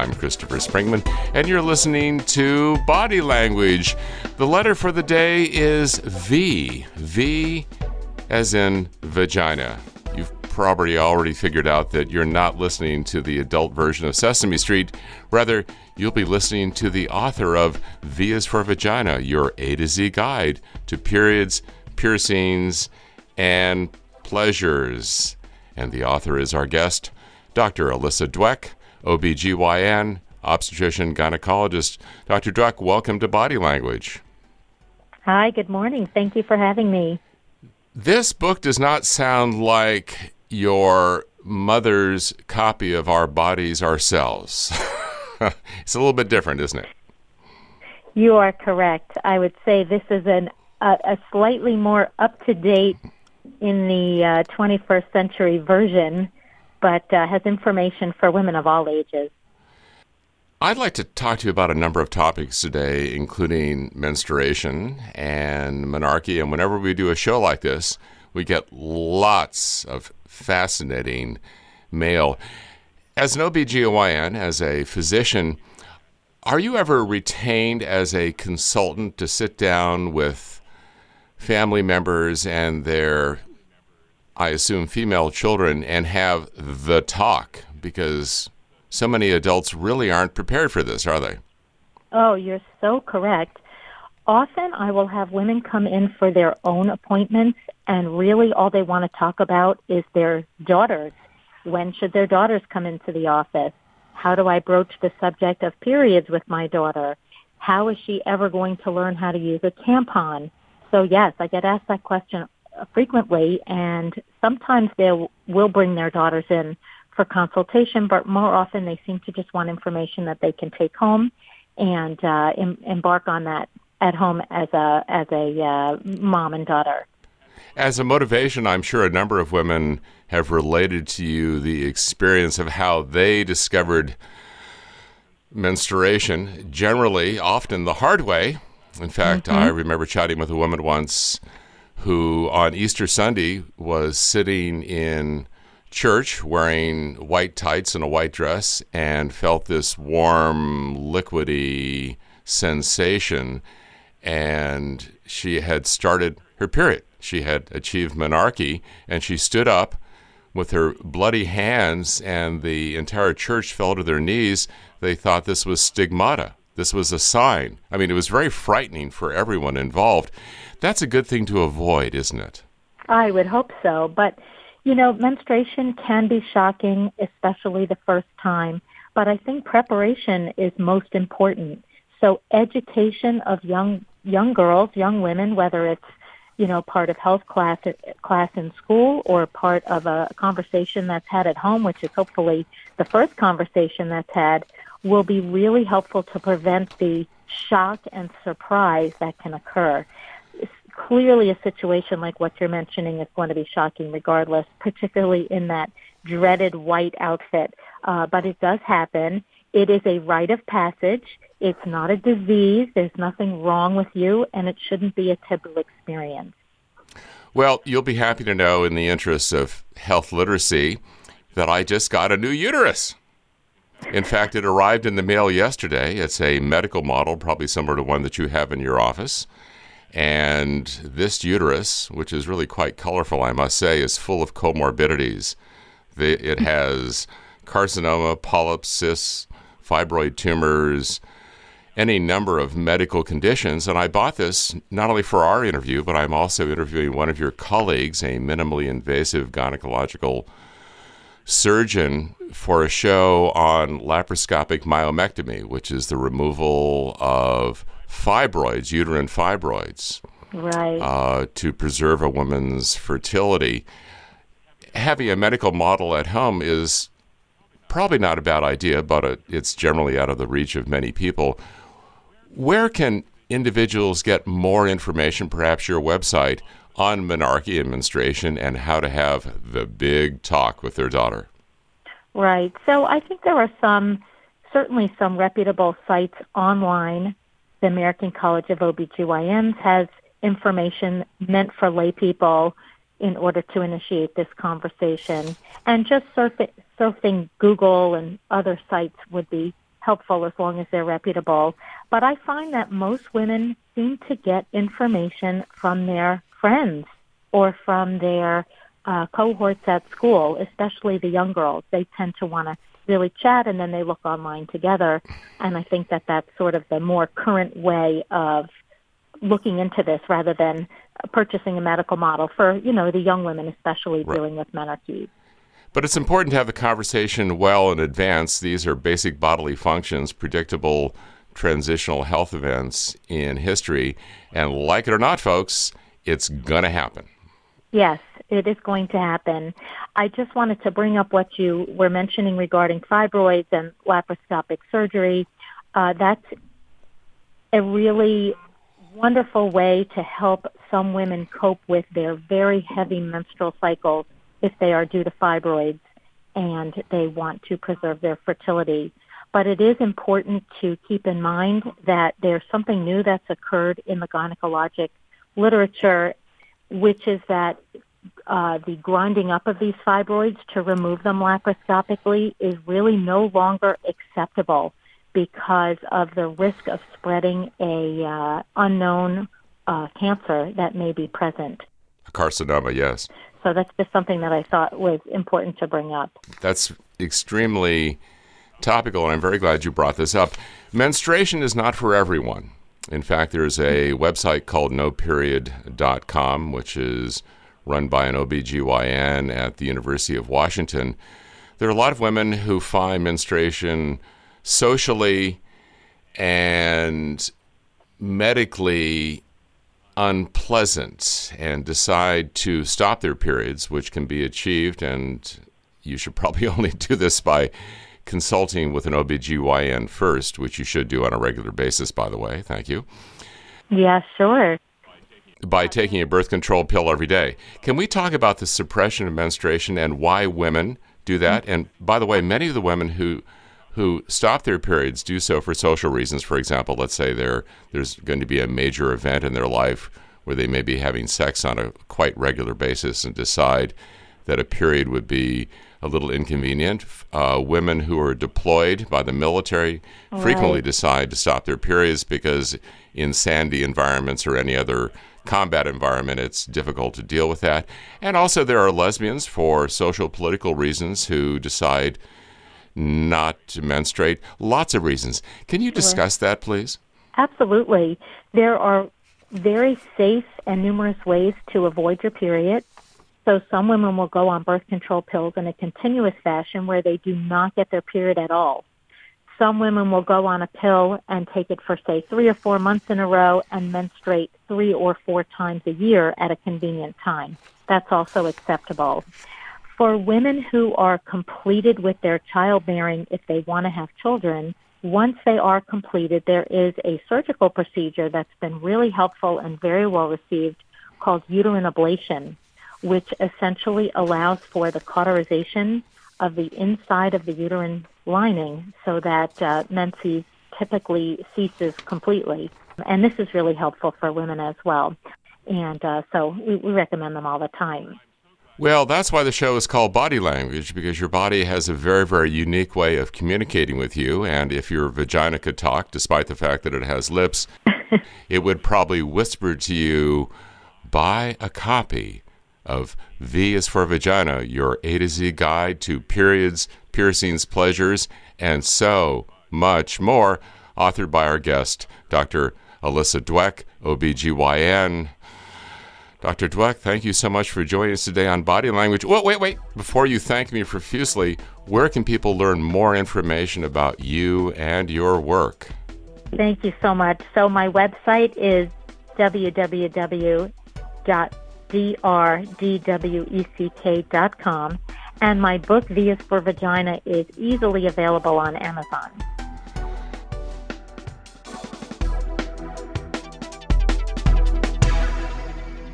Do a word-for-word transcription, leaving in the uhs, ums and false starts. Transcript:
I'm Christopher Springman, and you're listening to Body Language. The letter for the day is V. V as in vagina. You've probably already figured out that you're not listening to the adult version of Sesame Street. Rather, you'll be listening to the author of V is for Vagina, your A to Z guide to periods, piercings, and pleasures. And the author is our guest, Doctor Alyssa Dweck, O B G Y N, obstetrician gynecologist. Doctor Dweck, welcome to Body Language. Hi, good morning. Thank you for having me. This book does not sound like your mother's copy of Our Bodies, Ourselves. It's a little bit different, isn't it? You are correct. I would say this is an, a, a slightly more up-to-date in the uh, twenty-first century version, but uh, has information for women of all ages. I'd like to talk to you about a number of topics today, including menstruation and menarche. And whenever we do a show like this, we get lots of fascinating mail. As an O B G Y N, as a physician, are you ever retained as a consultant to sit down with family members and their, I assume, female children and have the talk? Because so many adults really aren't prepared for this, are they? Oh, you're so correct. Often I will have women come in for their own appointments, and really all they want to talk about is their daughters. When should their daughters come into the office? How do I broach the subject of periods with my daughter? How is she ever going to learn how to use a tampon? So yes, I get asked that question frequently, and sometimes they will bring their daughters in for consultation, but more often they seem to just want information that they can take home and uh, em- embark on that at home as a as a uh, mom and daughter. As a motivation, I'm sure a number of women have related to you the experience of how they discovered menstruation, generally, often the hard way. In fact, mm-hmm. I remember chatting with a woman once who on Easter Sunday was sitting in church wearing white tights and a white dress and felt this warm, liquidy sensation, and she had started her period. She had achieved menarche, and she stood up with her bloody hands, and the entire church fell to their knees. They thought this was stigmata. This was a sign. I mean, it was very frightening for everyone involved. That's a good thing to avoid, isn't it? I would hope so, but you know, menstruation can be shocking, especially the first time, but I think preparation is most important. So education of young young girls, young women, whether it's, you know, part of health class class in school or part of a conversation that's had at home, which is hopefully the first conversation that's had, will be really helpful to prevent the shock and surprise that can occur. Clearly, a situation like what you're mentioning is going to be shocking regardless, particularly in that dreaded white outfit. Uh, but it does happen. It is a rite of passage. It's not a disease. There's nothing wrong with you, and it shouldn't be a taboo experience. Well, you'll be happy to know, in the interest of health literacy, that I just got a new uterus. In fact, it arrived in the mail yesterday. It's a medical model, probably similar to one that you have in your office. And this uterus, which is really quite colorful, I must say, is full of comorbidities. The, it has carcinoma, polyps, cysts, fibroid tumors, any number of medical conditions. And I bought this not only for our interview, but I'm also interviewing one of your colleagues, a minimally invasive gynecological surgeon, for a show on laparoscopic myomectomy, which is the removal of fibroids, uterine fibroids, right, uh, to preserve a woman's fertility. Having a medical model at home is probably not a bad idea, but it, it's generally out of the reach of many people. Where can individuals get more information, perhaps your website, on menarche and menstruation and how to have the big talk with their daughter? Right. So I think there are some, certainly some reputable sites online. The American College of O B G Y Ns has information meant for lay people in order to initiate this conversation. And just surfing, surfing Google and other sites would be helpful as long as they're reputable. But I find that most women seem to get information from their friends or from their uh, cohorts at school, especially the young girls. They tend to want to really chat, and then they look online together. And I think that that's sort of the more current way of looking into this rather than purchasing a medical model for, you know, the young women, especially Right. dealing with menarche. But it's important to have the conversation well in advance. These are basic bodily functions, predictable transitional health events in history. And like it or not, folks, it's going to happen. Yes, it is going to happen. I just wanted to bring up what you were mentioning regarding fibroids and laparoscopic surgery. Uh, that's a really wonderful way to help some women cope with their very heavy menstrual cycles if they are due to fibroids and they want to preserve their fertility. But it is important to keep in mind that there's something new that's occurred in the gynecologic literature, which is that uh, the grinding up of these fibroids to remove them laparoscopically is really no longer acceptable because of the risk of spreading a uh, unknown uh, cancer that may be present. Carcinoma, yes. So that's just something that I thought was important to bring up. That's extremely topical, and I'm very glad you brought this up. Menstruation is not for everyone. In fact, there's a website called no period dot com, which is run by an O B G Y N at the University of Washington. There are a lot of women who find menstruation socially and medically unpleasant and decide to stop their periods, which can be achieved, and you should probably only do this by consulting with an O B G Y N first, which you should do on a regular basis, by the way. Thank you. Yeah, sure. By taking a birth control pill every day. Can we talk about the suppression of menstruation and why women do that? And by the way, many of the women who who stop their periods do so for social reasons. For example, let's say there there's going to be a major event in their life where they may be having sex on a quite regular basis and decide that a period would be a little inconvenient. Uh, women who are deployed by the military Right. frequently decide to stop their periods because in sandy environments or any other combat environment, it's difficult to deal with that. And also there are lesbians for social political reasons who decide not to menstruate. Lots of reasons. Can you discuss that, please? Absolutely. There are very safe and numerous ways to avoid your period. So some women will go on birth control pills in a continuous fashion where they do not get their period at all. Some women will go on a pill and take it for, say, three or four months in a row and menstruate three or four times a year at a convenient time. That's also acceptable. For women who are completed with their childbearing, if they want to have children, once they are completed, there is a surgical procedure that's been really helpful and very well received called uterine ablation, which essentially allows for the cauterization of the inside of the uterine lining so that uh, menses typically ceases completely. And this is really helpful for women as well. And uh, so we, we recommend them all the time. Well, that's why the show is called Body Language, because your body has a very, very unique way of communicating with you. And if your vagina could talk, despite the fact that it has lips, it would probably whisper to you, buy a copy of V is for Vagina, your A to Z guide to periods, piercings, pleasures, and so much more, authored by our guest, Doctor Alyssa Dweck, O B G Y N. Doctor Dweck, thank you so much for joining us today on Body Language. Wait, wait, wait. Before you thank me profusely, where can people learn more information about you and your work? Thank you so much. So my website is w w w dot d r d w e c k dot com, and my book, V is for Vagina, is easily available on Amazon.